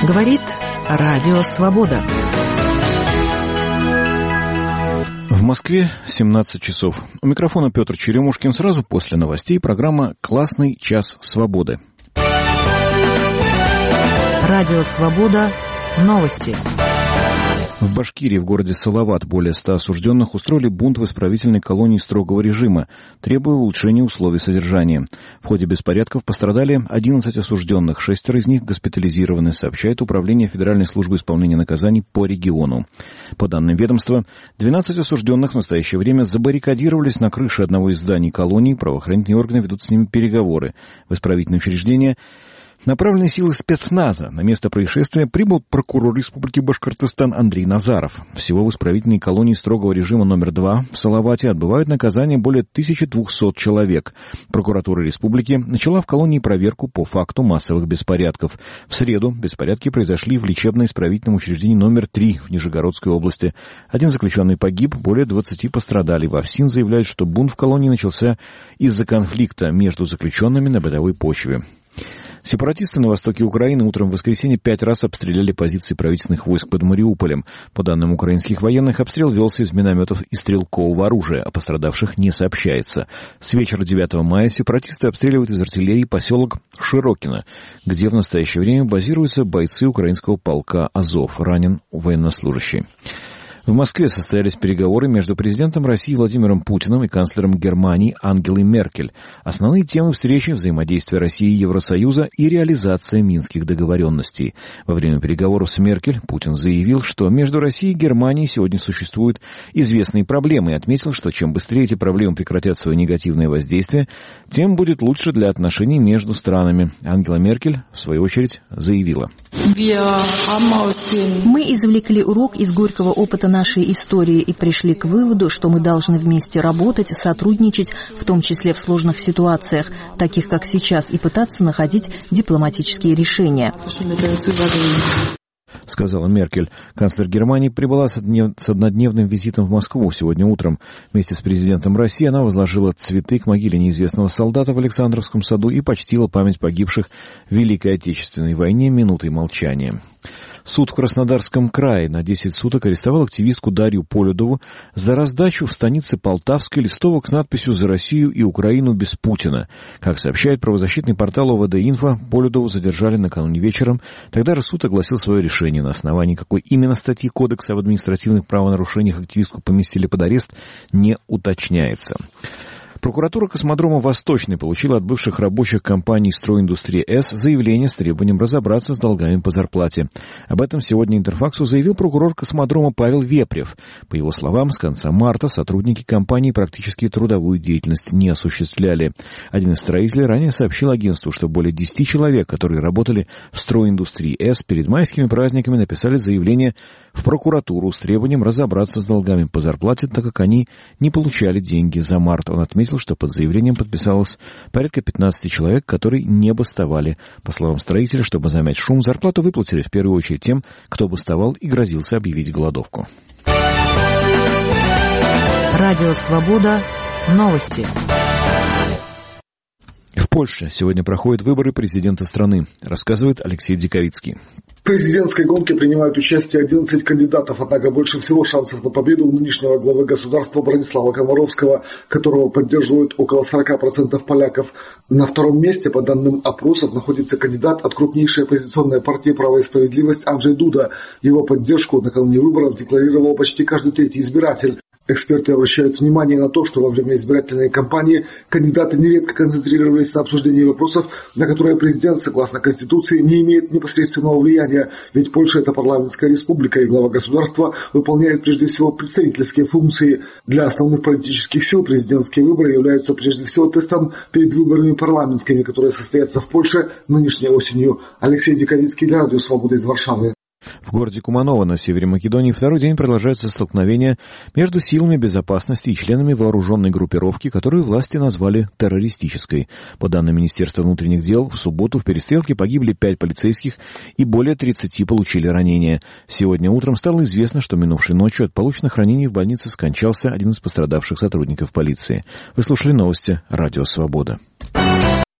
Говорит Радио Свобода. В Москве 17 часов. У микрофона Петр Черемушкин. Сразу после новостей программа «Классный час свободы». Радио Свобода. Новости. В Башкирии, в городе Салават, более 100 осужденных устроили бунт в исправительной колонии строгого режима, требуя улучшения условий содержания. В ходе беспорядков пострадали 11 осужденных, 6 из них госпитализированы, сообщает Управление Федеральной службы исполнения наказаний по региону. По данным ведомства, 12 осужденных в настоящее время забаррикадировались на крыше одного из зданий колонии, правоохранительные органы ведут с ними переговоры. В исправительное учреждение направлены силы спецназа. На место происшествия прибыл прокурор Республики Башкортостан Андрей Назаров. Всего в исправительной колонии строгого режима номер 2 в Салавате отбывают наказание более 1200 человек. Прокуратура республики начала в колонии проверку по факту массовых беспорядков. В среду беспорядки произошли в лечебно-исправительном учреждении номер 3 в Нижегородской области. Один заключенный погиб, более 20 пострадали. В ФСИН заявляют, что бунт в колонии начался из-за конфликта между заключенными на бытовой почве. Сепаратисты на востоке Украины утром в воскресенье 5 раз обстреляли позиции правительственных войск под Мариуполем. По данным украинских военных, обстрел велся из минометов и стрелкового оружия, о пострадавших не сообщается. С вечера 9 мая сепаратисты обстреливают из артиллерии поселок Широкино, где в настоящее время базируются бойцы украинского полка «Азов», ранен военнослужащий. В Москве состоялись переговоры между президентом России Владимиром Путиным и канцлером Германии Ангелой Меркель. Основные темы встречи – взаимодействие России и Евросоюза и реализация минских договоренностей. Во время переговоров с Меркель Путин заявил, что между Россией и Германией сегодня существуют известные проблемы, и отметил, что чем быстрее эти проблемы прекратят свое негативное воздействие, тем будет лучше для отношений между странами. Ангела Меркель, в свою очередь, заявила: «Мы извлекли урок из горького опыта нашей истории и пришли к выводу, что мы должны вместе работать, сотрудничать, в том числе в сложных ситуациях, таких как сейчас, и пытаться находить дипломатические решения», — сказала Меркель. Канцлер Германии прибыла с однодневным визитом в Москву. Сегодня утром вместе с президентом России она возложила цветы к могиле неизвестного солдата в Александровском саду и почтила память погибших в Великой Отечественной войне минутой молчания. Суд в Краснодарском крае на 10 суток арестовал активистку Дарью Полюдову за раздачу в станице Полтавской листовок с надписью «За Россию и Украину без Путина». Как сообщает правозащитный портал ОВД-Инфо, Полюдову задержали накануне вечером. Тогда суд огласил свое решение. На основании какой именно статьи Кодекса об административных правонарушениях активистку поместили под арест, не уточняется. Прокуратура космодрома «Восточный» получила от бывших рабочих компаний «Стройиндустрия-С» заявление с требованием разобраться с долгами по зарплате. Об этом сегодня Интерфаксу заявил прокурор космодрома Павел Вепрев. По его словам, с конца марта сотрудники компании практически трудовую деятельность не осуществляли. Один из строителей ранее сообщил агентству, что более 10 человек, которые работали в «Стройиндустрии-С», перед майскими праздниками написали заявление в прокуратуру с требованием разобраться с долгами по зарплате, так как они не получали деньги за март. Он отметил, что под заявлением подписалось порядка 15 человек, которые не бастовали. По словам строителя, чтобы замять шум, зарплату выплатили в первую очередь тем, кто бастовал и грозился объявить голодовку. Радио Свобода. Новости. В Польше сегодня проходят выборы президента страны, рассказывает Алексей Диковицкий. В президентской гонке принимают участие 11 кандидатов, однако больше всего шансов на победу у нынешнего главы государства Бронислава Комаровского, которого поддерживают около 40% поляков. На втором месте, по данным опросов, находится кандидат от крупнейшей оппозиционной партии «Право и справедливость» Анджей Дуда. Его поддержку накануне выборов декларировал почти каждый третий избиратель. Эксперты обращают внимание на то, что во время избирательной кампании кандидаты нередко концентрировались на обсуждении вопросов, на которые президент, согласно Конституции, не имеет непосредственного влияния, ведь Польша – это парламентская республика, и глава государства выполняет прежде всего представительские функции. Для основных политических сил президентские выборы являются прежде всего тестом перед выборами парламентскими, которые состоятся в Польше нынешней осенью. Алексей Диковицкий для Радио Свобода из Варшавы. В городе Куманово на севере Македонии второй день продолжаются столкновения между силами безопасности и членами вооруженной группировки, которую власти назвали террористической. По данным Министерства внутренних дел, в субботу в перестрелке погибли 5 полицейских и более 30 получили ранения. Сегодня утром стало известно, что минувшей ночью от полученных ранений в больнице скончался один из пострадавших сотрудников полиции. Вы слушали новости «Радио Свобода».